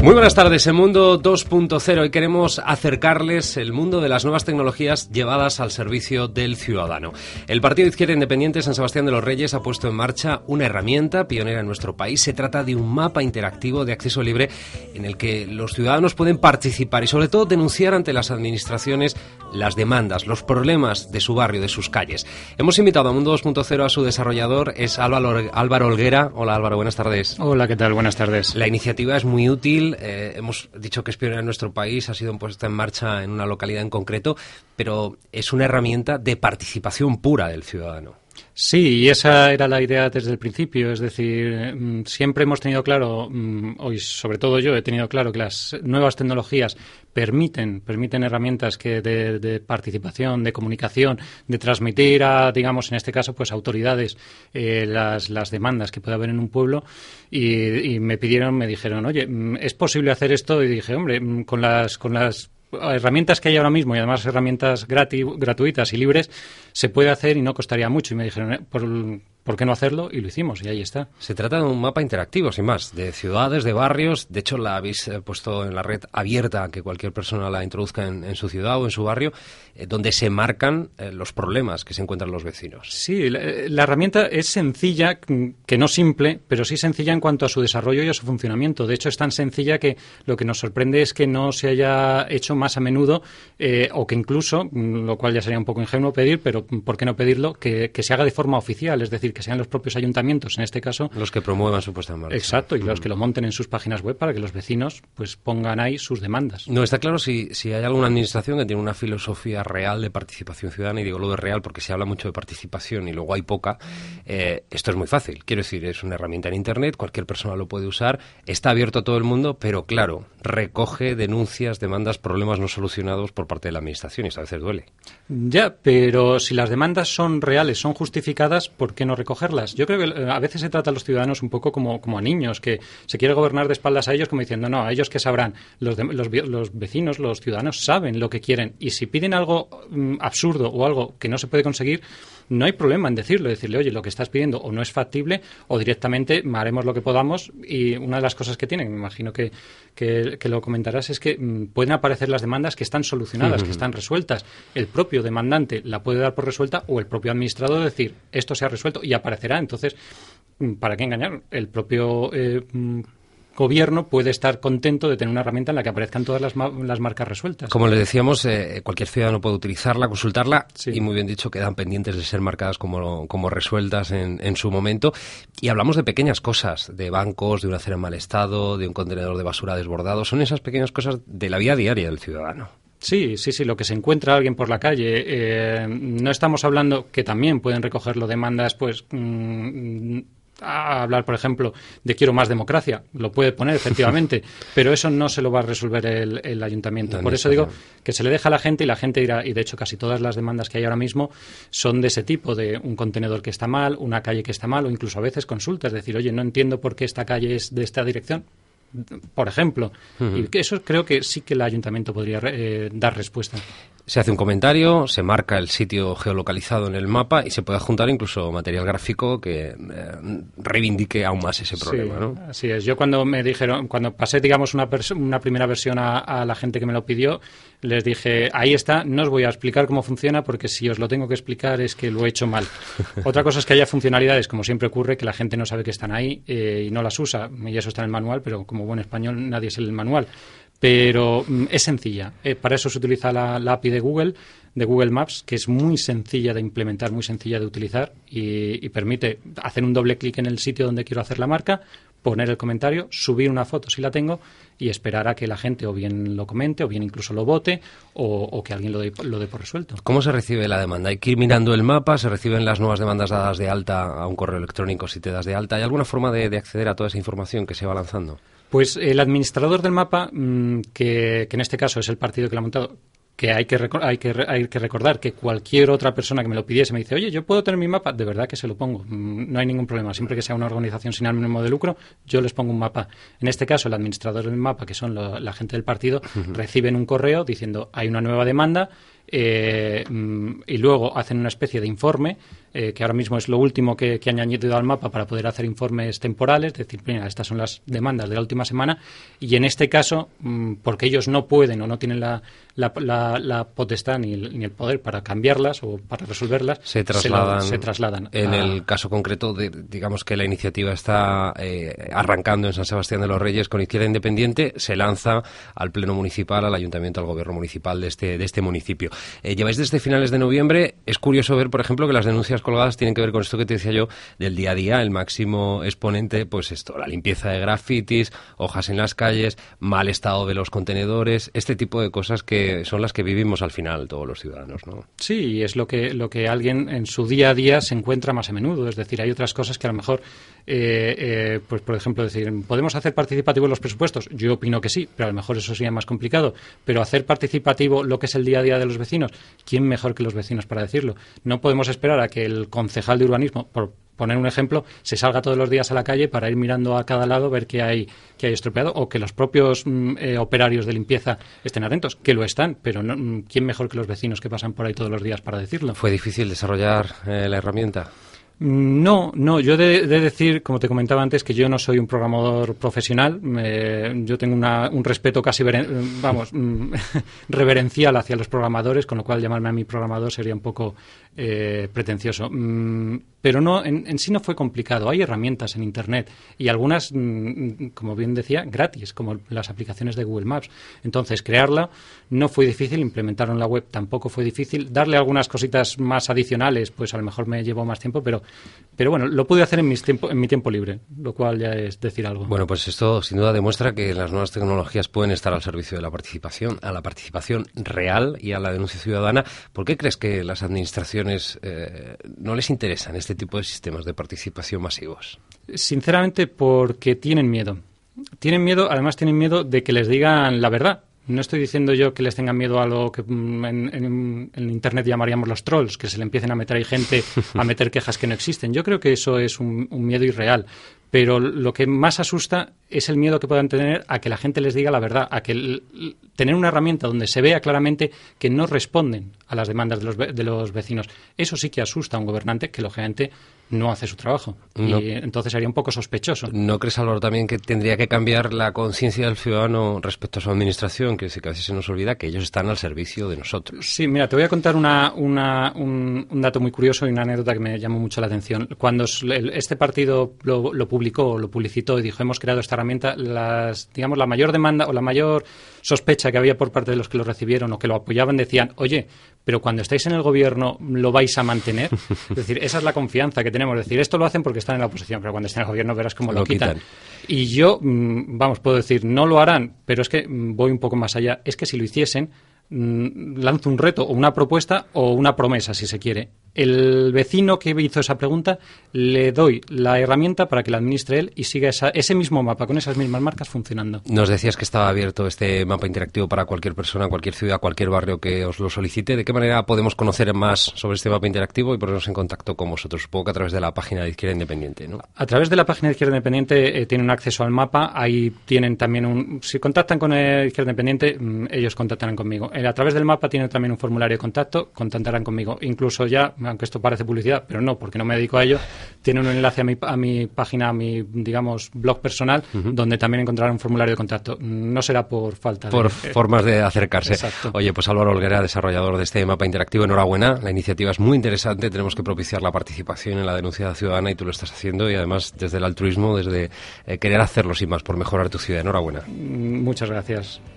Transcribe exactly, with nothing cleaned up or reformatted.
Muy buenas tardes, en Mundo dos punto cero, y queremos acercarles el mundo de las nuevas tecnologías llevadas al servicio del ciudadano. El Partido de Izquierda Independiente San Sebastián de los Reyes ha puesto en marcha una herramienta pionera en nuestro país. Se trata de un mapa interactivo de acceso libre en el que los ciudadanos pueden participar y sobre todo denunciar ante las administraciones las demandas, los problemas de su barrio, de sus calles. Hemos invitado a Mundo dos punto cero a su desarrollador, es Álvaro, Álvaro Olguera. Hola Álvaro, buenas tardes. Hola, ¿qué tal? Buenas tardes. La iniciativa es muy útil. Eh, hemos dicho que es pionera en nuestro país, ha sido puesta en marcha en una localidad en concreto, pero es una herramienta de participación pura del ciudadano. Sí, y esa era la idea desde el principio, es decir, siempre hemos tenido claro, hoy sobre todo yo he tenido claro que las nuevas tecnologías permiten, permiten herramientas que de, de participación, de comunicación, de transmitir a, digamos, en este caso, pues autoridades eh, las, las demandas que puede haber en un pueblo, y, y me pidieron, me dijeron, oye, ¿es posible hacer esto? Y dije, hombre, con las, con las herramientas que hay ahora mismo, y además herramientas gratu- gratuitas y libres, se puede hacer y no costaría mucho. Y me dijeron, ¿por, ¿por qué no hacerlo? Y lo hicimos, y ahí está. Se trata de un mapa interactivo, sin más, de ciudades, de barrios. De hecho, la habéis eh, puesto en la red abierta, que cualquier persona la introduzca en, en su ciudad o en su barrio, eh, donde se marcan eh, los problemas que se encuentran los vecinos. Sí, la, la herramienta es sencilla, que no simple, pero sí sencilla en cuanto a su desarrollo y a su funcionamiento. De hecho, es tan sencilla que lo que nos sorprende es que no se haya hecho más a menudo, eh, o que incluso, lo cual ya sería un poco ingenuo pedir, pero ¿por qué no pedirlo?, que, que se haga de forma oficial, es decir, que sean los propios ayuntamientos, en este caso, los que promuevan su puesta en marcha. Exacto, y uh-huh. los que lo monten en sus páginas web para que los vecinos pues pongan ahí sus demandas. No está claro si, si hay alguna administración que tiene una filosofía real de participación ciudadana, y digo lo de real porque se habla mucho de participación y luego hay poca. Eh, esto es muy fácil, quiero decir, es una herramienta en Internet, cualquier persona lo puede usar, está abierto a todo el mundo, pero claro, recoge denuncias, demandas, problemas no solucionados por parte de la administración, y esto a veces duele. Ya, pero si las demandas son reales, son justificadas, ¿por qué no recogerlas? Yo creo que a veces se trata a los ciudadanos un poco como, como a niños, que se quiere gobernar de espaldas a ellos, como diciendo, no, a ellos que sabrán. Los, de, los, los vecinos, los ciudadanos saben lo que quieren, y si piden algo mm, absurdo o algo que no se puede conseguir, no hay problema en decirlo, decirle, oye, lo que estás pidiendo o no es factible, o directamente haremos lo que podamos. Y una de las cosas que tienen, me imagino que, que, que lo comentarás, es que mm, pueden aparecer las demandas que están solucionadas, uh-huh. que están resueltas. El propio demandante la puede dar por resuelta, o el propio administrador decir, esto se ha resuelto, y aparecerá. Entonces, ¿para qué engañar? El propio eh, gobierno puede estar contento de tener una herramienta en la que aparezcan todas las, ma- las marcas resueltas. Como le decíamos, eh, cualquier ciudadano puede utilizarla, consultarla, sí. y muy bien dicho, quedan pendientes de ser marcadas como, como resueltas en, en su momento. Y hablamos de pequeñas cosas, de bancos, de una acera en mal estado, de un contenedor de basura desbordado. Son esas pequeñas cosas de la vida diaria del ciudadano. Sí, sí, sí, lo que se encuentra alguien por la calle. Eh, no estamos hablando que también pueden recogerlo demandas, pues, mmm, a hablar, por ejemplo, de quiero más democracia. Lo puede poner, efectivamente, pero eso no se lo va a resolver el, el ayuntamiento. Por eso digo que se le deja a la gente, y la gente dirá, y de hecho casi todas las demandas que hay ahora mismo son de ese tipo, de un contenedor que está mal, una calle que está mal, o incluso a veces consultas, decir, oye, no entiendo por qué esta calle es de esta dirección, por ejemplo. Uh-huh. Y que eso creo que sí que el ayuntamiento podría eh, dar respuesta. Se hace un comentario, se marca el sitio geolocalizado en el mapa, y se puede adjuntar incluso material gráfico que eh, reivindique aún más ese problema, sí, ¿no? Así es. Yo cuando me dijeron, cuando pasé, digamos, una, pers- una primera versión a, a la gente que me lo pidió, les dije, ahí está, no os voy a explicar cómo funciona, porque si os lo tengo que explicar es que lo he hecho mal. Otra cosa es que haya funcionalidades, como siempre ocurre, que la gente no sabe que están ahí eh, y no las usa, y eso está en el manual, pero como buen español nadie es el manual. Pero mm, es sencilla. Eh, para eso se utiliza la, la A P I de Google, de Google Maps, que es muy sencilla de implementar, muy sencilla de utilizar, y, y permite hacer un doble clic en el sitio donde quiero hacer la marca, poner el comentario, subir una foto si la tengo, y esperar a que la gente o bien lo comente, o bien incluso lo vote, o, o que alguien lo dé, lo dé por resuelto. ¿Cómo se recibe la demanda? ¿Hay que ir mirando el mapa? ¿Se reciben las nuevas demandas dadas de alta a un correo electrónico si te das de alta? ¿Hay alguna forma de, de acceder a toda esa información que se va lanzando? Pues el administrador del mapa, mmm, que, que en este caso es el partido que lo ha montado, que hay que, rec- hay, que re- hay que recordar que cualquier otra persona que me lo pidiese me dice, oye, ¿yo puedo tener mi mapa? De verdad que se lo pongo, mm, no hay ningún problema. Siempre que sea una organización sin ánimo de lucro, yo les pongo un mapa. En este caso, el administrador del mapa, que son lo, la gente del partido, uh-huh. reciben un correo diciendo, hay una nueva demanda, eh, y luego hacen una especie de informe, eh, que ahora mismo es lo último que, que han añadido al mapa para poder hacer informes temporales, decir, mira, estas son las demandas de la última semana, y en este caso, porque ellos no pueden o no tienen la, la, la, la potestad ni el, ni el poder para cambiarlas o para resolverlas, se trasladan. Se, lo, se trasladan en a... el caso concreto, de, digamos que la iniciativa está eh, arrancando en San Sebastián de los Reyes con Izquierda Independiente, se lanza al Pleno Municipal, al Ayuntamiento, al Gobierno Municipal de este, de este municipio. Eh, lleváis desde finales de noviembre. Es curioso ver, por ejemplo, que las denuncias colgadas tienen que ver con esto que te decía yo del día a día. El máximo exponente, pues esto, la limpieza de grafitis, hojas en las calles, mal estado de los contenedores, este tipo de cosas que son las que vivimos al final todos los ciudadanos, ¿no? Sí, es lo que, lo que alguien en su día a día se encuentra más a menudo. Es decir, hay otras cosas que a lo mejor, eh, eh, pues por ejemplo, decir, ¿podemos hacer participativos los presupuestos? Yo opino que sí, pero a lo mejor eso sería más complicado. Pero hacer participativo lo que es el día a día de los vecinos, ¿quién mejor que los vecinos para decirlo? No podemos esperar a que el concejal de urbanismo, por poner un ejemplo, se salga todos los días a la calle para ir mirando a cada lado, ver qué hay, qué hay estropeado, o que los propios mm, eh, operarios de limpieza estén atentos, que lo están, pero no, mm, ¿quién mejor que los vecinos que pasan por ahí todos los días para decirlo? ¿Fue difícil desarrollar eh, la herramienta? No, no, yo he de decir, como te comentaba antes, que yo no soy un programador profesional. Eh, yo tengo una, un respeto casi, veren, vamos, reverencial hacia los programadores, con lo cual llamarme a mí programador sería un poco eh, pretencioso. Mm, pero no, en, en sí no fue complicado. Hay herramientas en Internet y algunas, mm, como bien decía, gratis, como las aplicaciones de Google Maps. Entonces, crearla no fue difícil, implementarlo en la web tampoco fue difícil. Darle algunas cositas más adicionales, pues a lo mejor me llevó más tiempo, pero Pero bueno, lo pude hacer en, mis tiempo, en mi tiempo libre, lo cual ya es decir algo. Bueno, pues esto sin duda demuestra que las nuevas tecnologías pueden estar al servicio de la participación, a la participación real y a la denuncia ciudadana. ¿Por qué crees que las administraciones eh, no les interesan este tipo de sistemas de participación masivos? Sinceramente, porque tienen miedo. Tienen miedo, además tienen miedo de que les digan la verdad. No estoy diciendo yo que les tengan miedo a lo que en, en, en Internet llamaríamos los trolls, que se le empiecen a meter ahí gente a meter quejas que no existen. Yo creo que eso es un, un miedo irreal. Pero lo que más asusta es el miedo que puedan tener a que la gente les diga la verdad, a que el, tener una herramienta donde se vea claramente que no responden a las demandas de los, de los vecinos. Eso sí que asusta a un gobernante que, lógicamente, no hace su trabajo. No. Y entonces sería un poco sospechoso. ¿No crees, Álvaro, también que tendría que cambiar la conciencia del ciudadano respecto a su administración? Que, que a veces se nos olvida que ellos están al servicio de nosotros. Sí, mira, te voy a contar una, una, un, un dato muy curioso y una anécdota que me llamó mucho la atención. Cuando este partido lo, lo publicó, lo publicitó y dijo, hemos creado esta herramienta, las, digamos, la mayor demanda o la mayor sospecha que había por parte de los que lo recibieron o que lo apoyaban decían, oye, pero cuando estáis en el gobierno, ¿lo vais a mantener? Es decir, esa es la confianza que tenemos. Es decir, esto lo hacen porque están en la oposición, pero cuando estén en el gobierno verás cómo lo, lo quitan. quitan. Y yo, vamos, puedo decir, no lo harán, pero es que voy un poco más allá. Es que si lo hiciesen, lanzo un reto o una propuesta o una promesa, si se quiere. El vecino que hizo esa pregunta le doy la herramienta para que la administre él y siga esa, ese mismo mapa con esas mismas marcas funcionando. Nos decías que estaba abierto este mapa interactivo para cualquier persona, cualquier ciudad, cualquier barrio que os lo solicite. ¿De qué manera podemos conocer más sobre este mapa interactivo y ponernos en contacto con vosotros? Supongo que a través de la página de Izquierda Independiente, ¿no? A través de la página de Izquierda Independiente eh, tienen acceso al mapa. Ahí tienen también un... Si contactan con el Izquierda Independiente, mmm, ellos contactarán conmigo. Eh, a través del mapa tienen también un formulario de contacto, contactarán conmigo. Incluso ya, aunque esto parece publicidad, pero no, porque no me dedico a ello, tienen un enlace a mi, a mi página, a mi, digamos, blog personal, uh-huh. donde también encontrarán un formulario de contacto. No será por falta por de... Por formas de acercarse. Exacto. Oye, pues Álvaro Olguera, desarrollador de este mapa interactivo, enhorabuena. La iniciativa es muy interesante, tenemos que propiciar la participación en la denuncia ciudadana y tú lo estás haciendo y además desde el altruismo, desde eh, querer hacerlo sin más por mejorar tu ciudad. Enhorabuena. Muchas gracias.